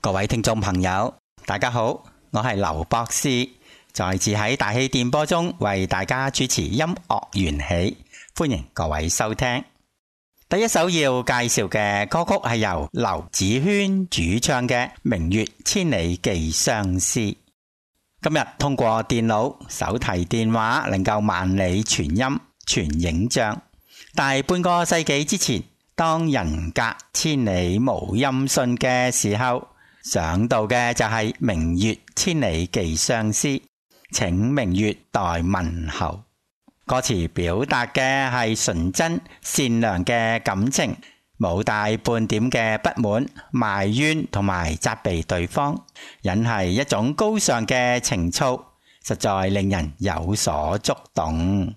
各位聽眾朋友，大家好，我係劉博士，再次喺大氣電波中為大家主持音樂緣起，歡迎各位收聽。第一首要介紹嘅歌曲係由劉子軒主唱嘅《明月千里寄相思》。今日通過電腦、手提電話能夠萬里傳音傳影像，大半個世紀之前，當人隔千里無音訊嘅時候，想到嘅就係明月千里寄相思，請明月代問候。歌詞表達嘅係純真善良嘅感情，冇帶半點嘅不滿、埋怨同埋責備對方，引係一種高尚嘅情操，實在令人有所觸動。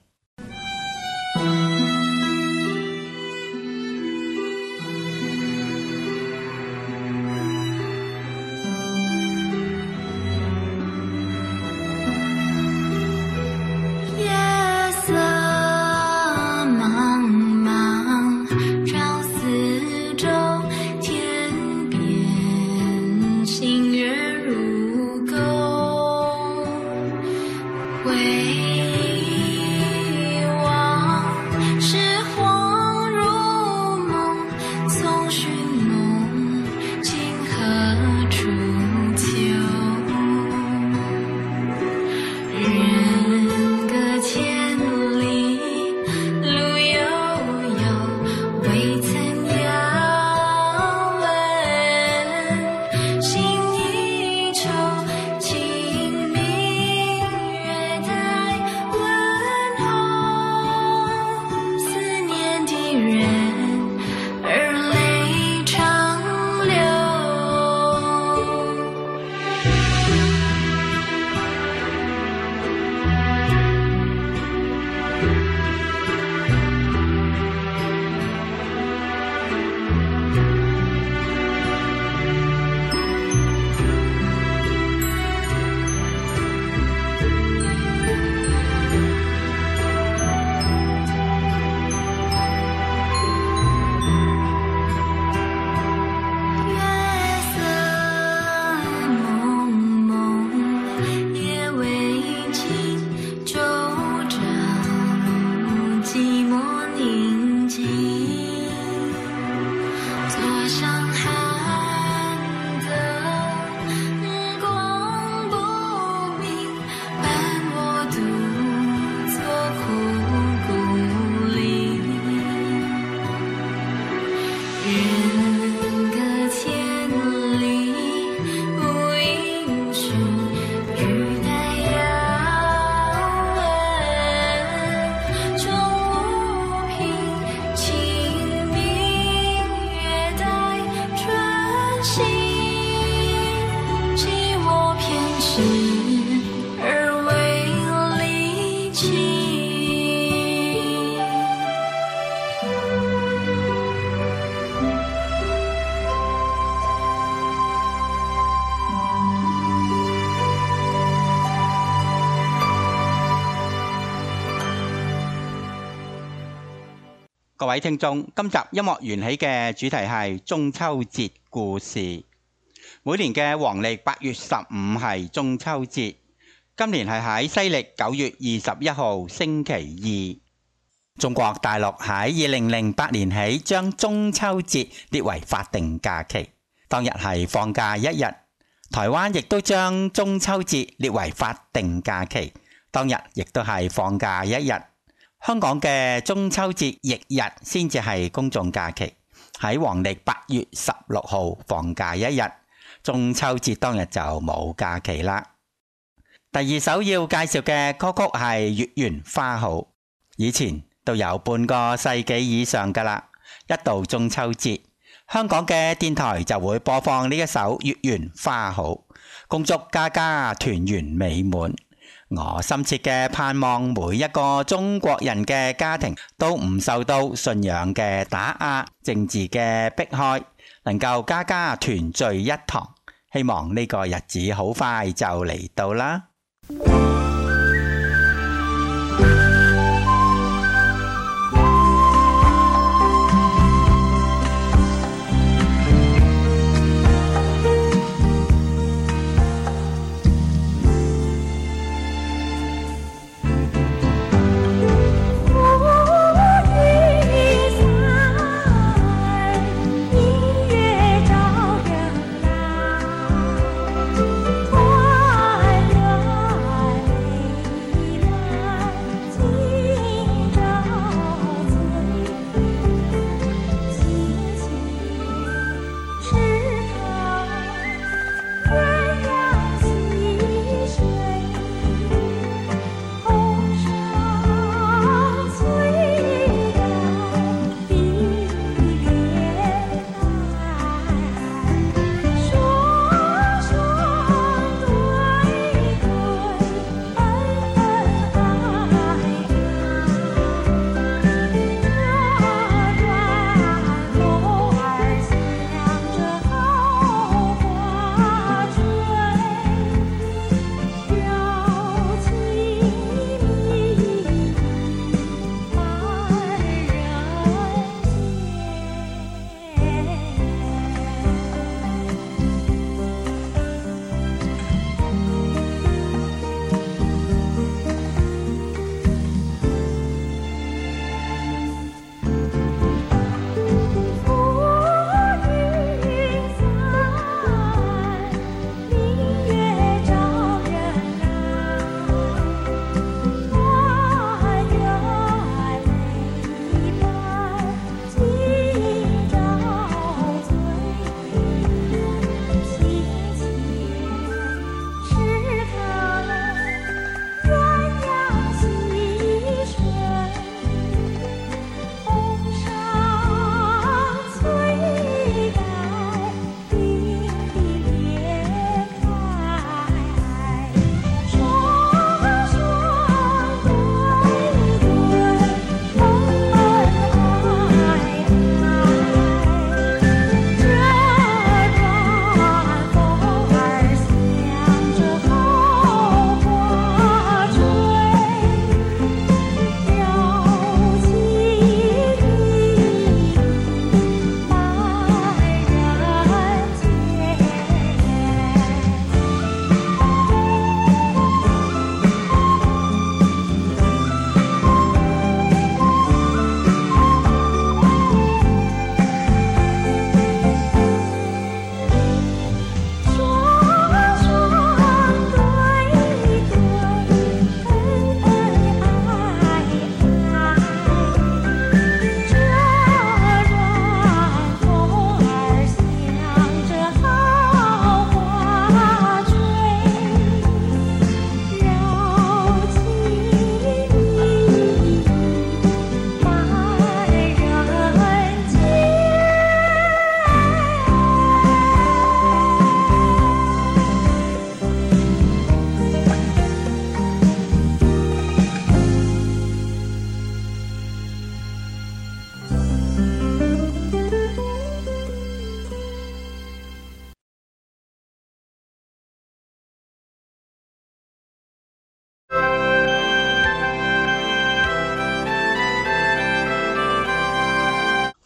各位聽眾，今集音樂緣起嘅主題係中秋節故事。每年嘅黃曆8月15係中秋節，今年係喺西曆9月21號星期二。中國大陸喺2008年起將中秋節列為法定假期，當日係放假一日。台灣亦都將中秋節列為法定假期，當日亦都係放假一日。香港嘅中秋節翌日先至係公眾假期，喺黃曆8月16號放假一日，中秋節當日就冇假期啦。第二首要介紹嘅歌曲係《月圓花好》，以前都有半個世紀以上噶啦。一到中秋節，香港嘅電台就會播放呢一首《月圓花好》，恭祝家家團圓美滿。我深切嘅盼望每一個中國人嘅家庭都唔受到信仰嘅打壓、政治嘅迫害，能夠家家團聚一堂。希望呢個日子好快就嚟到啦。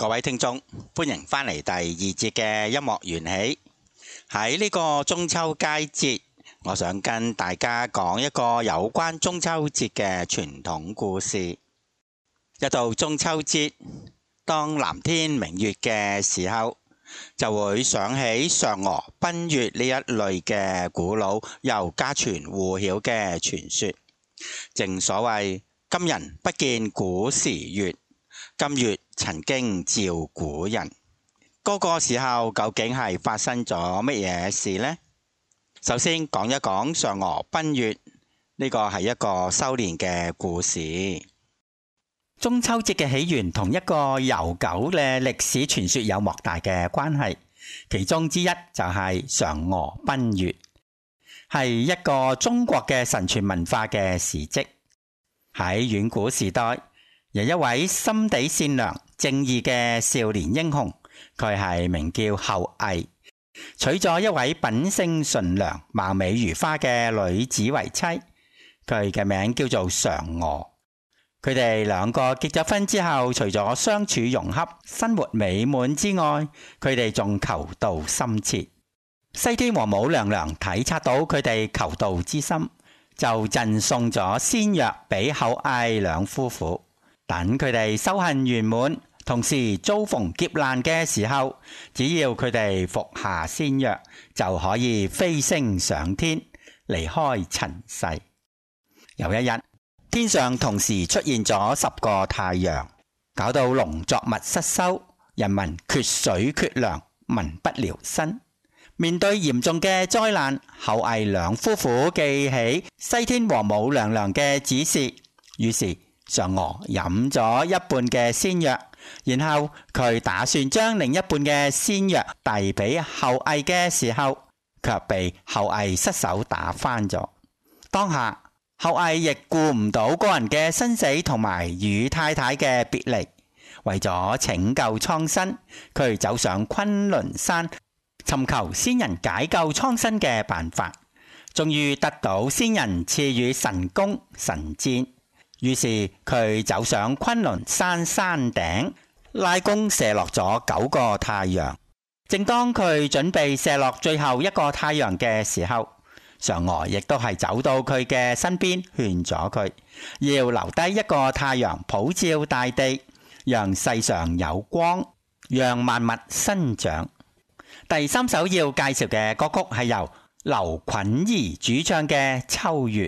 位聽眾，歡迎返嚟第二節嘅音樂緣起。喺呢個中秋佳節，我想跟大家講一個有關中秋節嘅傳統故事。一到中秋節，當藍天明月嘅時候，就會想起嫦娥奔月呢一類嘅古老又家傳戶曉嘅傳說。正所謂今人不見古時月，今月曾經照古人。嗰個時候究竟係發生咗乜嘢事呢？首先講一講嫦娥奔月，呢個係一個修煉嘅故事。中秋節嘅起源同一個悠久嘅歷史傳說有莫大嘅關係，其中之一就係嫦娥奔月，係一個中國嘅神傳文化嘅事蹟。喺遠古時代，有一位心地善良、正義嘅少年英雄，佢係名叫后羿，娶咗一位品性純良、貌美如花嘅女子為妻，佢嘅名叫做嫦娥。佢哋兩個結咗婚之後，除咗相處融洽、生活美滿之外，佢哋仲求道深切。西天王母娘娘體察到佢哋求道之心，就贈送咗仙藥俾后羿兩夫婦，等佢哋修行圓滿，同時遭逢劫難嘅時候，只要佢哋服下仙藥，就可以飛升上天，離開塵世。有一日，天上同時出現咗10個太陽，搞到農作物失收，人民缺水缺糧，民不聊生。面對嚴重嘅災難，后羿兩夫婦記起西天王母娘娘嘅指示，於是嫦娥飲咗一半嘅仙藥，然後佢打算將另一半嘅仙藥遞俾后羿嘅時候，卻被后羿失手打翻咗。當下后羿亦顧唔到個人嘅生死同埋與太太嘅別離，為咗拯救蒼生，佢走上崑崙山，尋求仙人解救蒼生嘅辦法，終於得到仙人賜予神弓神箭。於是佢走上崑崙山山頂，拉弓射落咗9個太陽。正當佢準備射落最後一個太陽嘅時候，嫦娥亦都係走到佢嘅身邊，勸咗佢要留低一個太陽普照大地，讓世上有光，讓萬物生長。第3首要介紹嘅歌曲係由劉珣怡主唱嘅《秋月》。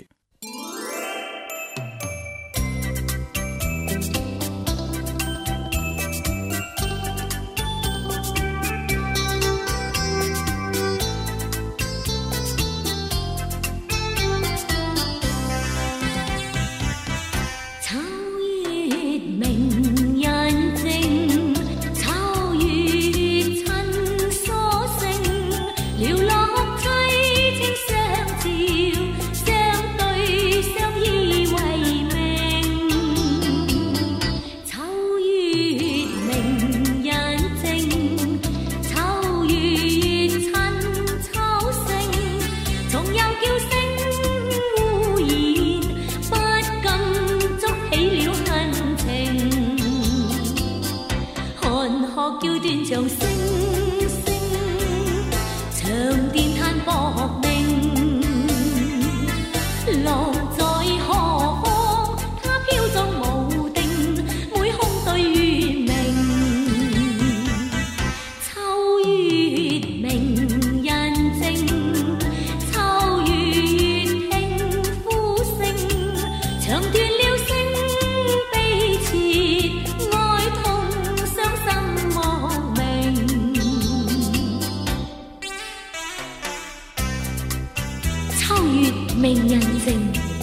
明人靜，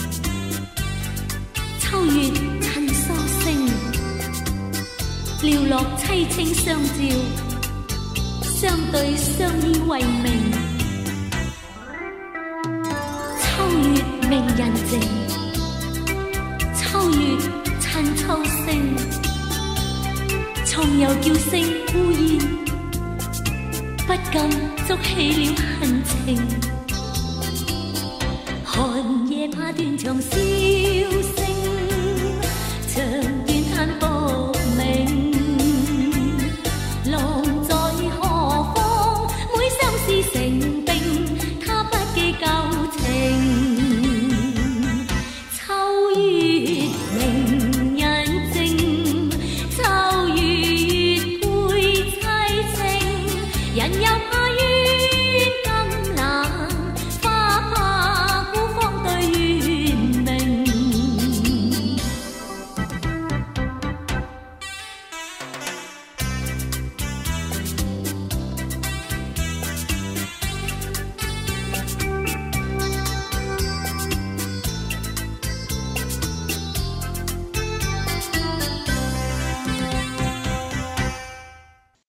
秋月襯梭聲，寥落凄清相照，相對相依為命。秋月明人靜，秋月襯秋聲，蟲又叫聲烏煙，不禁築起了恨情。寒夜怕斷腸簫聲，長斷嘆薄命。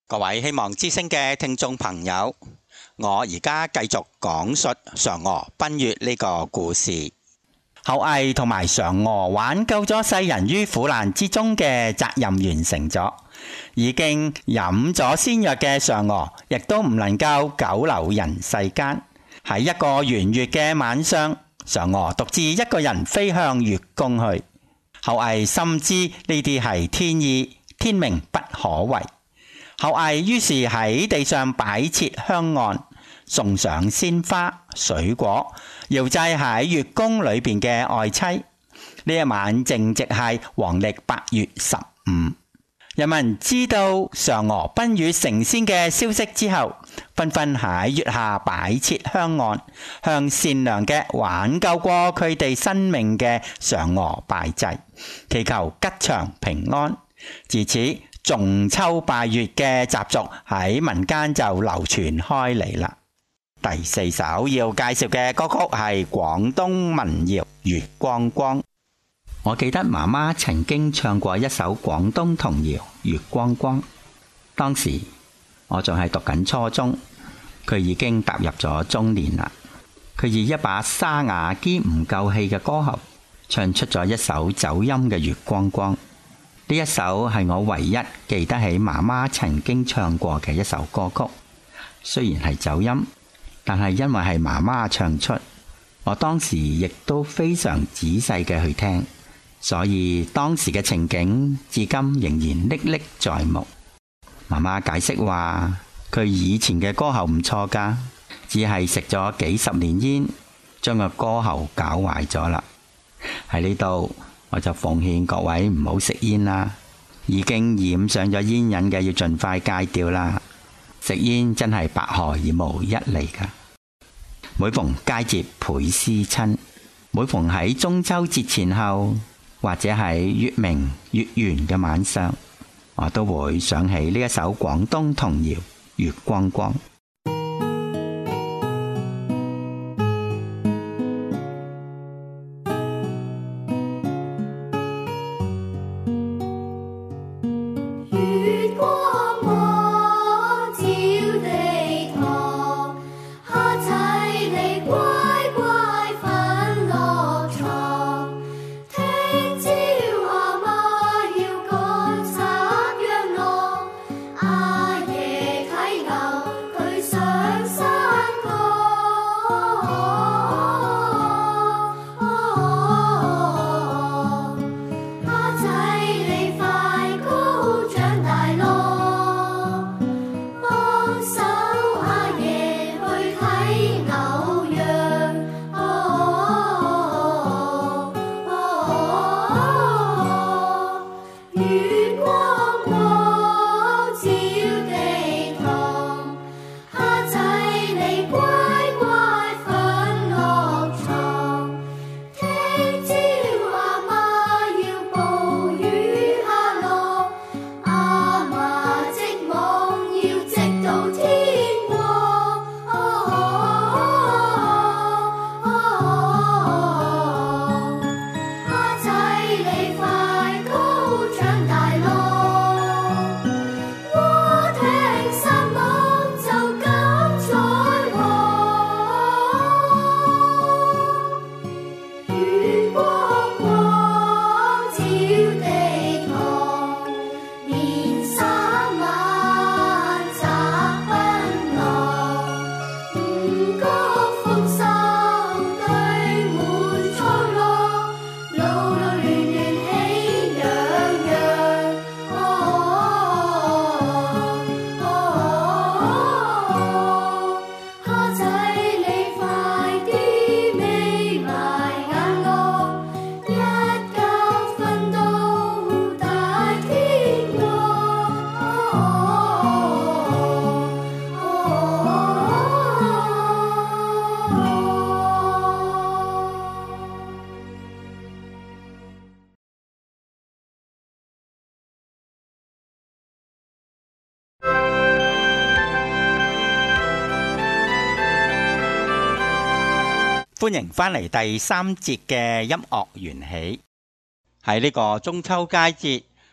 各位希望之聲嘅聽眾朋友，我而家繼續講述嫦娥奔月呢個故事。后羿同埋嫦娥挽救咗世人於苦難之中嘅責任完成咗，已經飲咗仙藥嘅嫦娥亦都唔能夠久留人世間。喺一個圓月嘅晚上，嫦娥獨自一個人飛向月宮去。后羿深知呢啲係天意，天命不可違。后羿於是喺地上擺設香案，送上鮮花、水果，遙祭喺月宮裏邊嘅愛妻。呢一晚正值係黃曆8月15。人民知道嫦娥奔月成仙嘅消息之後，紛紛喺月下擺設香案，向善良嘅挽救過佢哋生命嘅嫦娥拜祭，祈求吉祥平安。自此，仲秋拜月嘅習俗喺民間就流傳開嚟啦。第4首要介紹嘅歌曲係廣東民謠《月光光》。我記得媽媽曾經唱過一首廣東童謠《月光光》，當時我仲係讀緊初中，佢已經踏入咗中年啦。佢以一把沙啞兼唔夠氣嘅歌喉，唱出咗一首走音嘅《月光光》。呢一首係我唯一記得起媽媽曾經唱過嘅一首歌曲，雖然係走音，但係因為係媽媽唱出，我當時亦都非常仔細嘅去聽，所以當時嘅情景至今仍然歷歷在目。媽媽解釋話，佢以前嘅歌喉唔錯㗎，只係食咗幾十年煙，將個歌喉搞壞咗啦。喺呢度我就奉勸各位唔好食煙啦，已經染上咗煙癮嘅要盡快戒掉啦。食煙真係百害而無一利㗎。每逢佳節倍思親，每逢喺中秋節前後，或者喺月明月圓嘅晚上，我都會想起呢一首廣東童謠《月光光》。歡迎返嚟第3節嘅音樂緣起。喺呢個中秋佳節，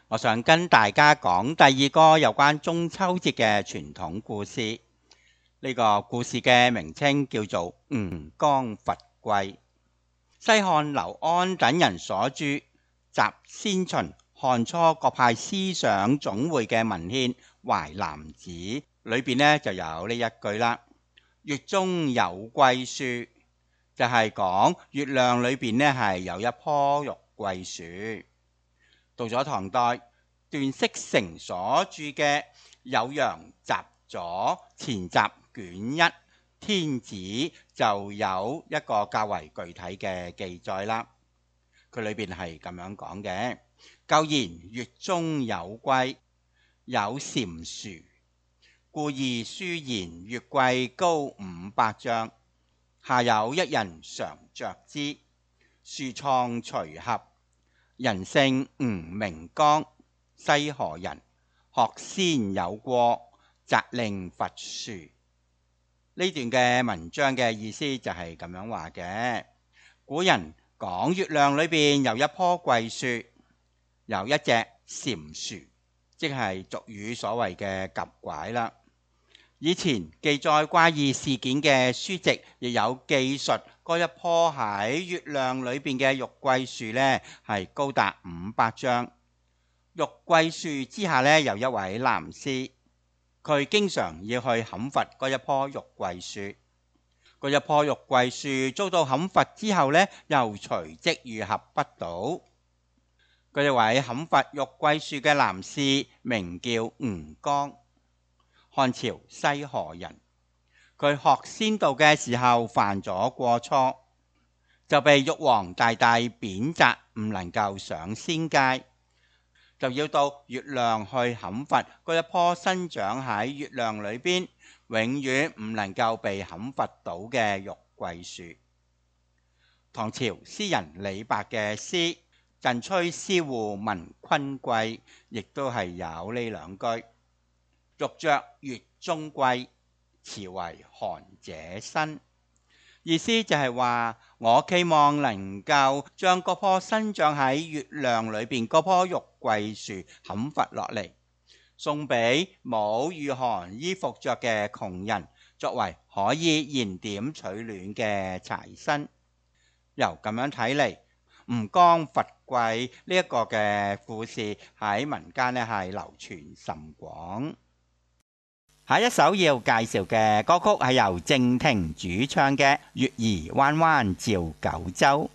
我想跟大家講第二個有關中秋節嘅傳統故事。呢個故事嘅名稱叫做吳剛伐桂。西漢劉安等人所著《集先秦漢初各派思想總會》嘅文獻《淮南子》裏邊呢就有呢一句啦：月中有桂樹，就係講月亮裏邊呢係有一棵玉桂樹。到咗唐代，段式成所著嘅《酉陽雜俎前集卷一天子》就有一個較為具體嘅記載啦。佢裏邊係咁樣講嘅：舊言月中有桂，有蟾蜍，故意書言月桂高500丈，下有一人常着之，樹創隨合。人姓吳，名剛，西河人，學仙有過，責令伐樹。呢段嘅文章嘅意思就係咁樣話嘅。古人講月亮裏邊有一棵桂樹，有一隻蟾蜍，即係俗語所謂嘅夾拐啦。以前記載怪異事件嘅書籍亦有記述嗰一棵喺月亮裏邊嘅玉桂樹呢係高達500丈。玉桂樹之下呢有一位男士，佢經常要去砍伐嗰一棵玉桂樹。嗰一棵玉桂樹遭到砍伐之後呢，又隨即愈合不倒。嗰一位砍伐玉桂樹嘅男士名叫吳剛，漢朝西河人。佢學仙道嘅時候犯咗過錯，就被玉皇大帝貶責，唔能夠上仙界，就要到月亮去砍伐嗰一棵生長喺月亮裏邊，永遠唔能夠被砍伐到嘅玉桂樹。唐朝詩人李白嘅詩《陣吹蕭戶聞昆桂》亦都係有呢兩句：玉着月中桂，遲為寒者新。意思就係話，我期望能夠將嗰棵生長喺月亮裏邊嗰棵玉桂樹砍伐落嚟，送俾冇御寒衣服着嘅窮人，作為可以燃點取暖嘅柴薪。由咁樣睇嚟，吳剛伐桂呢一個嘅故事喺民間呢係流傳甚廣。下一首要介紹嘅歌曲係由靜婷主唱嘅《月兒彎彎照九州》。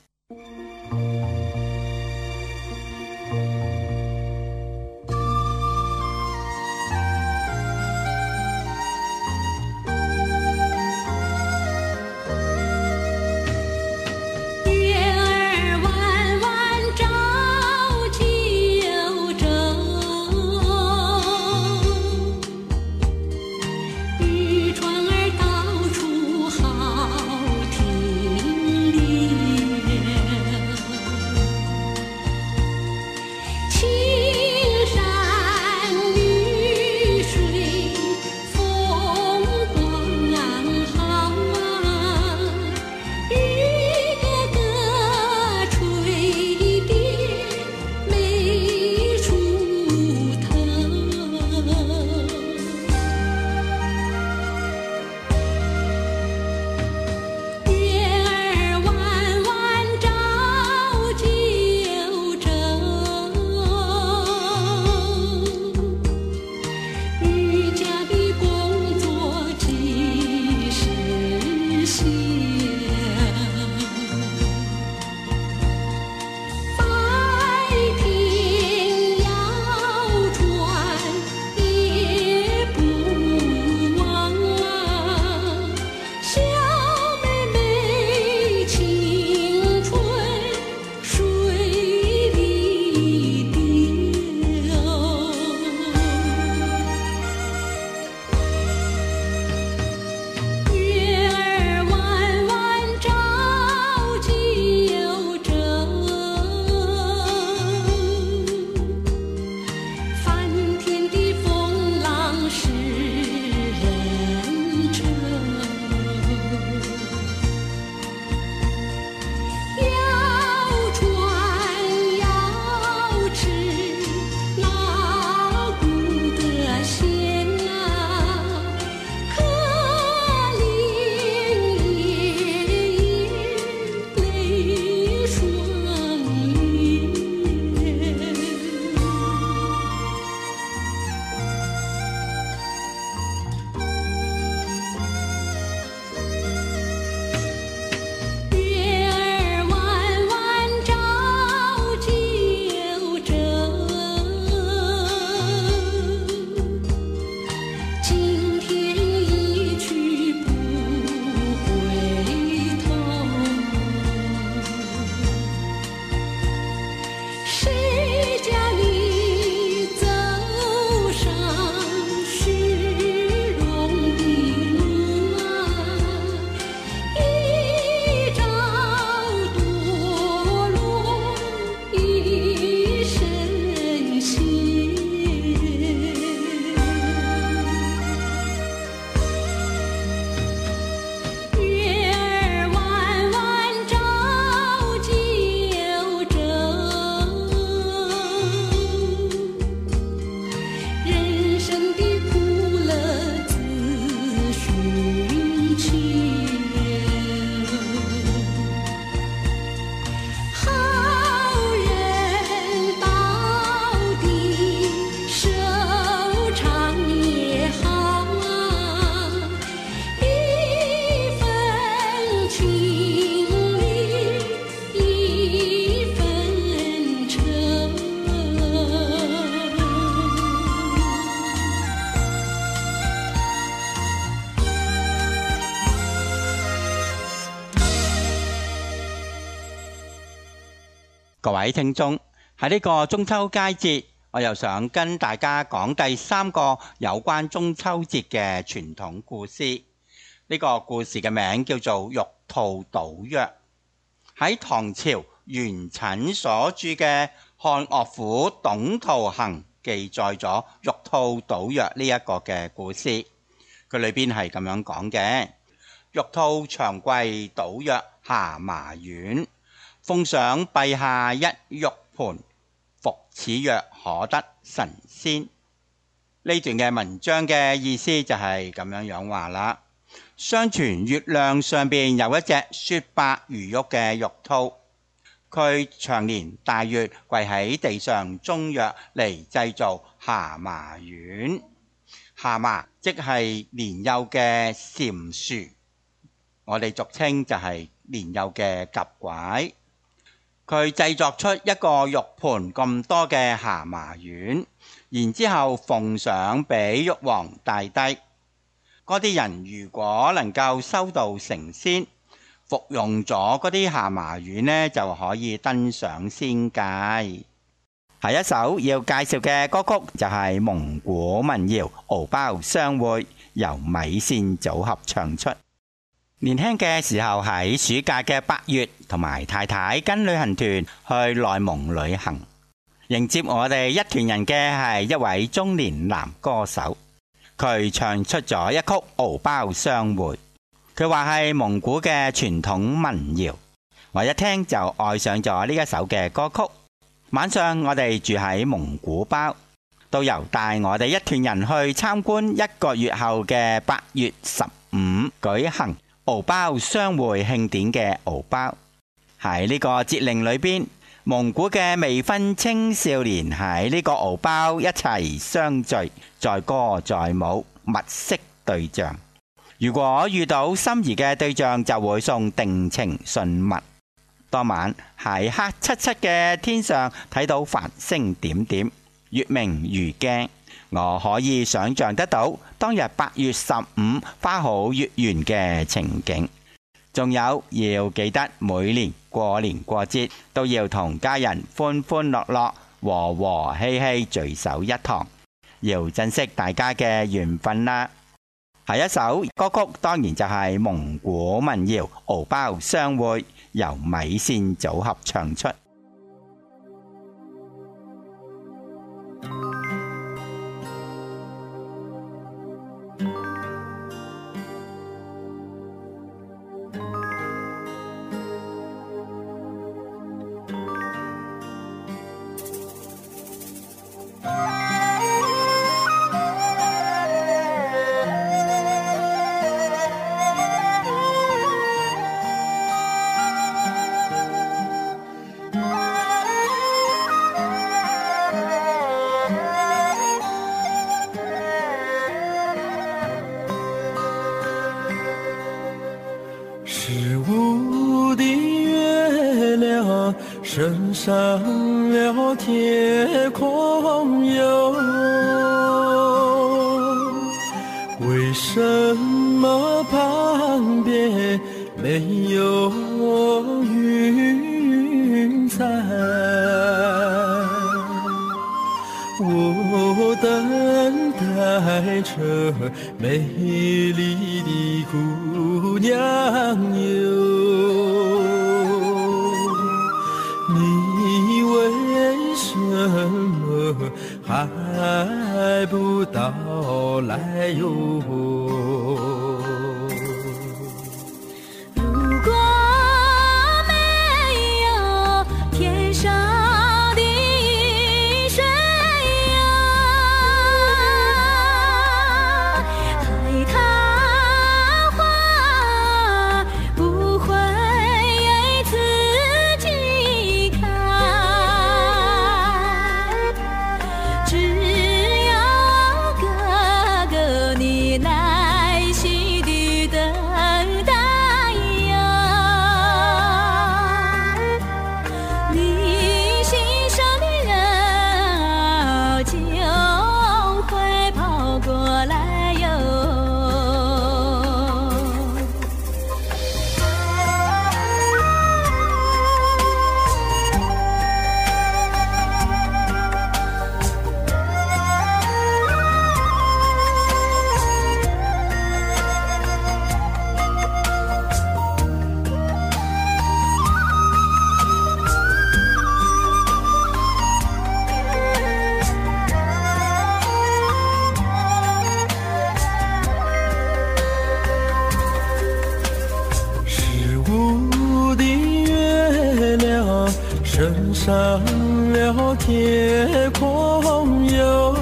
各位聽眾，喺呢個中秋佳節，我又想跟大家講第3個有關中秋節嘅傳統故事。呢個故事嘅名叫做《玉兔賭約》。喺唐朝元稹所著嘅《漢樂府董兔行》記載咗玉兔賭約呢一個嘅故事。佢裏邊係咁樣講嘅：玉兔長貴賭約下麻苑，奉上陛下一玉盤，服此約可得神仙。呢段嘅文章嘅意思就係咁樣話啦。相傳月亮上邊有一隻雪白如玉嘅玉兔，佢長年大月跪喺地上終藥嚟製造下麻丸。下麻即係年幼嘅蟾蜍，我哋俗稱就係年幼嘅蛤蚧。佢製作出一個玉盤咁多嘅下麻丸，然之後奉上俾玉皇大帝。嗰啲人如果能夠修道成仙，服用咗嗰啲下麻丸呢，就可以登上仙界。下一首要介紹嘅歌曲就係蒙古民謠《敖包相會》，由米線組合唱出。年輕嘅時候喺暑假嘅8月，同埋太太跟旅行團去內蒙旅行，迎接我哋一團人嘅係一位中年男歌手。佢唱出咗一曲《敖包相會》，佢話係蒙古嘅傳統民謠，我一聽就愛上咗呢一首嘅歌曲。晚上我哋住喺蒙古包，導遊帶我哋一團人去參觀1個月後嘅8月15舉行敖包相會慶典嘅敖包。喺呢個節令裏邊，蒙古嘅未婚青少年喺呢個敖包一齊相聚，載歌載舞，物色對象。如果遇到心儀嘅對象，就會送定情信物。當晚喺黑漆漆嘅天上睇到繁星點點，月明如鏡，我可以想象得到當日8月15花好月圓嘅情景。仲有要記得每年過年過節都要同家人歡歡樂樂、和和氣氣聚首一堂，要珍惜大家嘅緣分啦。下一首歌曲當然就係蒙古民謠《敖包相會》，由米線組合唱出。 升上了天空哟，为什么旁边没有云彩？我等待着美丽的姑娘哟。为什么还不到来哟？ 如果没有天上的雨水呀，海棠花不会自己开。只要哥哥你来上了天空游，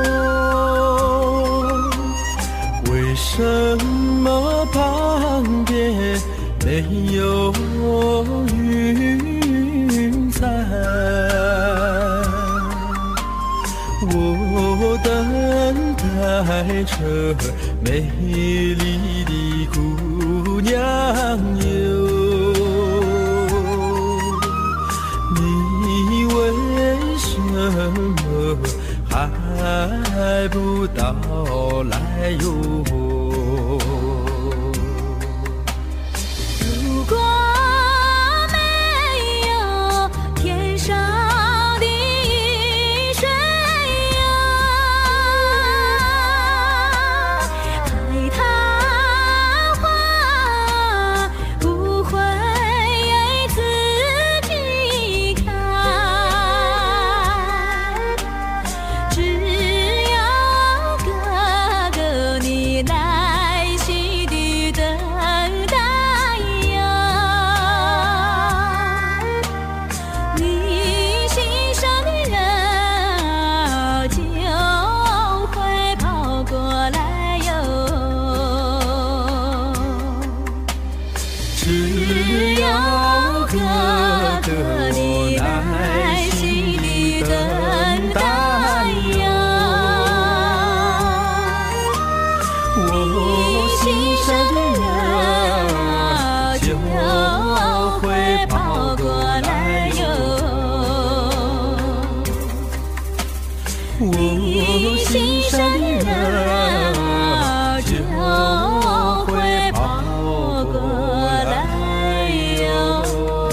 为什么旁边没有云彩？我等待着美丽的姑娘哟，你为什么还不到来哟？ 如果没有天上的雨水呀，海棠花不会自己开，只要哥哥你耐心地等待呀，你心上的人就会跑过来哟。 只要哥哥你耐心地等待呀，我心上的人就会跑过来哟，我心上的人就会跑过来哟。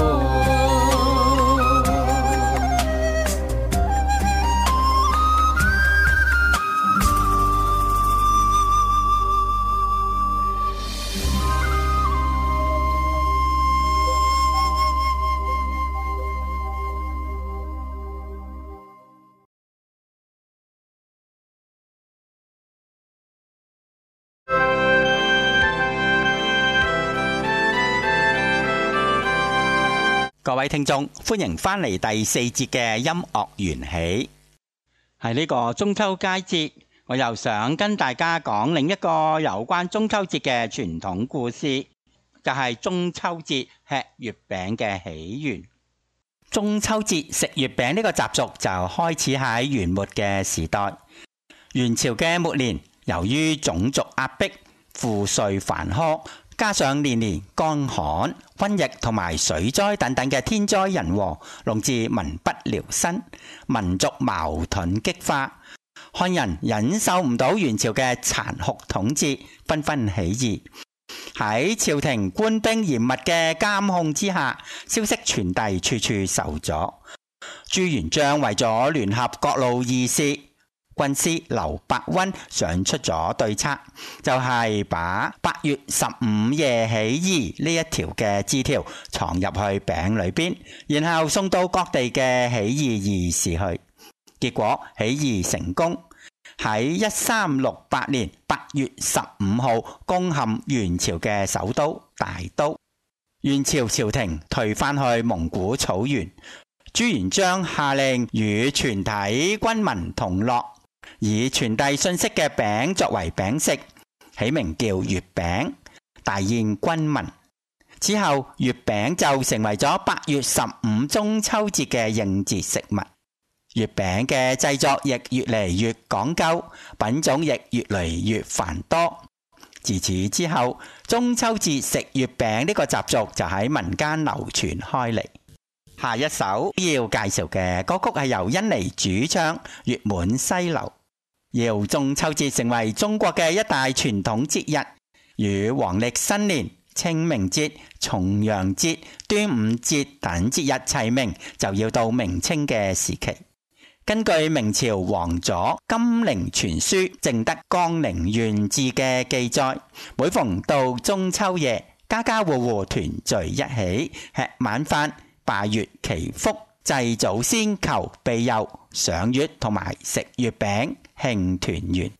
各位聽眾，歡迎返嚟第四節嘅音樂緣起。喺呢個中秋佳節，我又想跟大家講另一個有關中秋節嘅傳統故事，就係中秋節吃月餅嘅起源。中秋節食月餅呢個習俗就開始喺元末嘅時代。元朝嘅末年，由於種族壓迫、賦稅繁苛，加上年年乾旱、瘟疫同埋水災等等嘅天災人禍，弄致民不聊生，民族矛盾激化。漢人忍受唔到元朝嘅殘酷統治，紛紛起義。喺朝廷官兵嚴密嘅監控之下，消息傳遞處處受阻。朱元璋為咗聯合各路義士，軍師劉伯溫想出咗對策，就係把8月15夜起義呢一條嘅字條藏入去餅裏邊，然後送到各地嘅起義義士去。結果起義成功，喺1368年8月15號攻陷元朝嘅首都大都。元朝朝廷退返去蒙古草原，朱元璋下令與全體軍民同樂，以傳遞信息嘅餅作為餅食，起名叫月餅，大宴軍民。之後月餅就成為咗8月15中秋節嘅應節食物。月餅嘅製作亦越嚟越講究，品種亦越嚟越繁多。自此之後，中秋節食月餅呢個習俗就喺民間流傳開嚟。下一首要介紹嘅歌曲係由甄妮主唱《月滿西樓》。要中秋節成為中國嘅一大傳統節日，與黃曆新年、清明節、重陽節、端午節等節日齊名，就要到明清嘅時期。根據明朝皇左金陵傳書《正德江寧縣志》嘅記載，每逢到中秋夜，家家戶戶團聚一起，吃晚飯、拜月祈福、祭祖先、求庇佑、賞月同埋食月餅，慶團圓。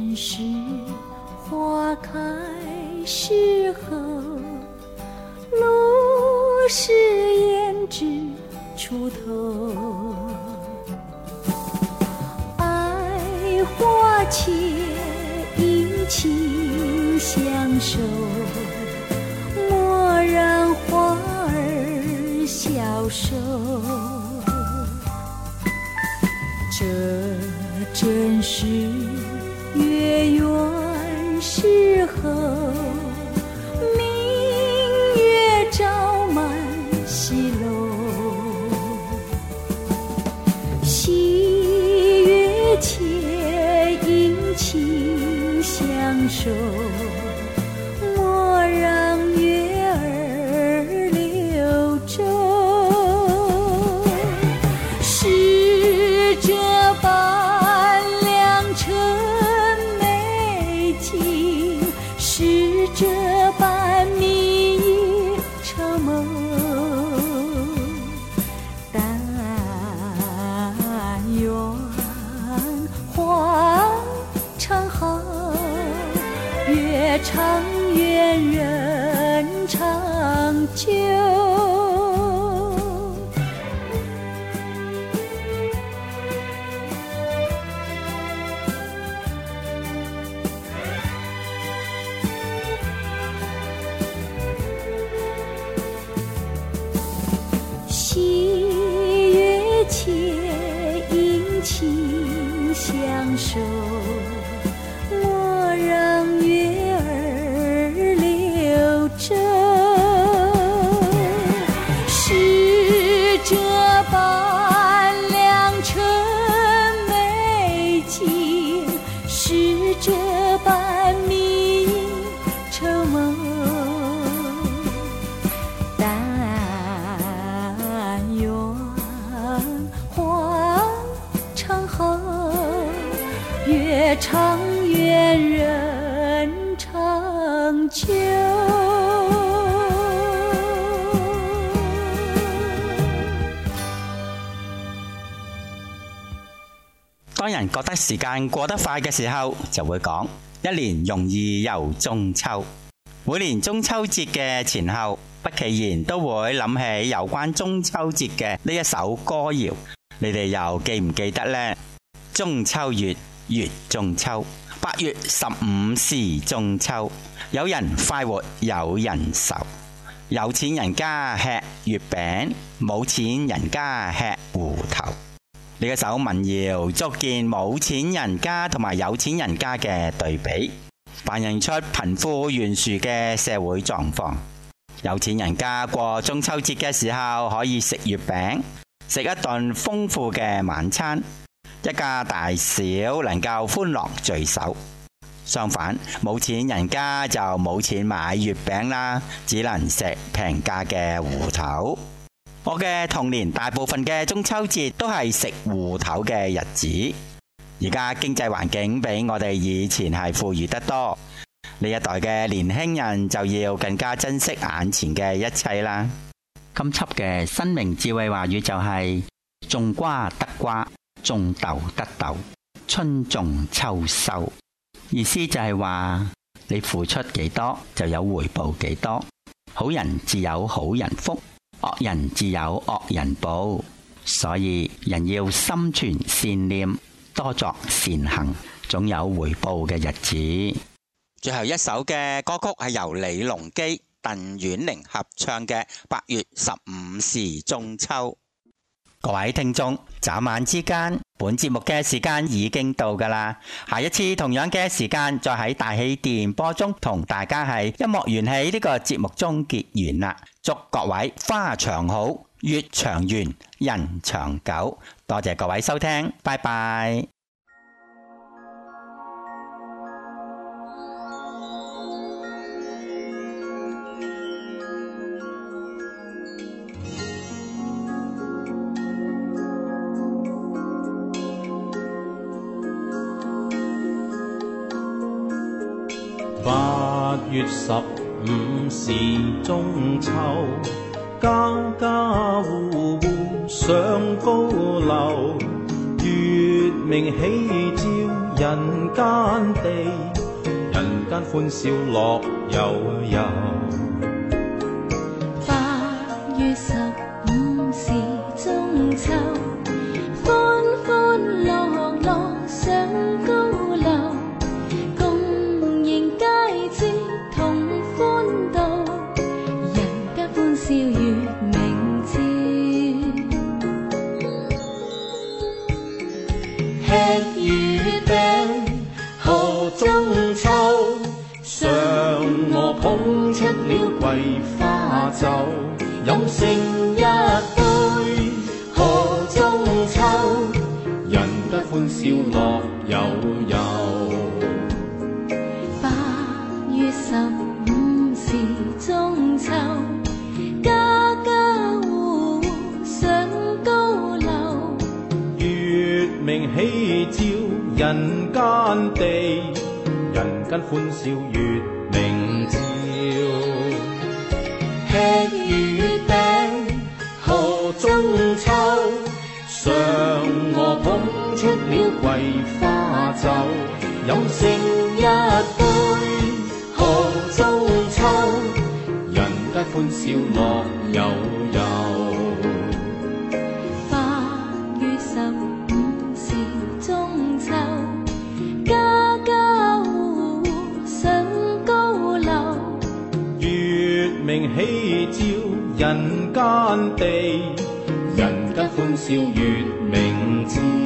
正是花开时候，露是胭脂出头，爱花且殷勤相守，莫让花儿消瘦。这正是月圆时候，明月照满西楼，喜悦且殷勤相守，莫让月儿溜走。是这般良辰美景，是这般蜜意成梦。但愿花常好，月长圆人长久。喜悦且殷勤相守，莫让月儿溜走。是这般良辰美景，是这般蜜意成梦。月长圆人长久。 當人覺得時間過得快嘅時候，就會講一年容易又中秋。每年中秋節嘅前後，不期然都會諗起有關中秋節嘅呢一首歌謠，你哋又記唔記得呢？中秋月，月中秋，8月15是中秋。有人快活有人愁，有錢人家吃月餅，冇錢人家吃芋頭。呢一首民謠足見冇錢人家同埋有錢人家嘅對比，反映出貧富懸殊嘅社會狀況。有錢人家過中秋節嘅時候可以食月餅，食一頓豐富嘅晚餐，一家大小能夠歡樂聚首。相反，冇錢人家就冇錢買月餅啦，只能食平價嘅芋頭。我嘅童年大部分嘅中秋節都係食芋頭嘅日子。而家經濟環境比我哋以前係富裕得多，呢一代嘅年輕人就要更加珍惜眼前嘅一切啦。今輯嘅生命智慧話語就係種瓜得瓜，種豆得豆，春種秋收。意思就係話你付出幾多就有回報幾多，好人自有好人福，惡人自有惡人報。所以人要心存善念，多作善行，總有回報嘅日子。最後一首嘅歌曲係由李龍基、鄧婉玲合唱嘅《8月15是中秋》。各位聽眾，眨眼之間，本節目嘅時間已經到㗎啦。下一次同樣嘅時間，再喺大氣電波中同大家喺音樂緣起呢個節目中結緣啦。祝各位花長好，月長圓，人長久。多謝各位收聽，拜拜。 8月15是中秋，家家戶戶上高樓，月明喜照人間地，人間歡笑樂悠悠。 8月15是中秋，歡歡樂樂上高樓，共迎佳節同歡度，人間歡笑月明照。 吃月餅賀中秋，嫦娥捧出了桂花酒，飲成一杯賀中秋，人間歡笑樂悠悠。 8月15是中秋，家家戶戶上高樓， 月明喜照人間地，人間歡笑月明照。吃月餅賀中秋，嫦娥捧出了桂花酒，飲成一杯賀中秋，人間歡笑樂悠悠。 8月15是中秋，家家戶戶上高樓， 月明喜照人間地，人間歡笑月明照。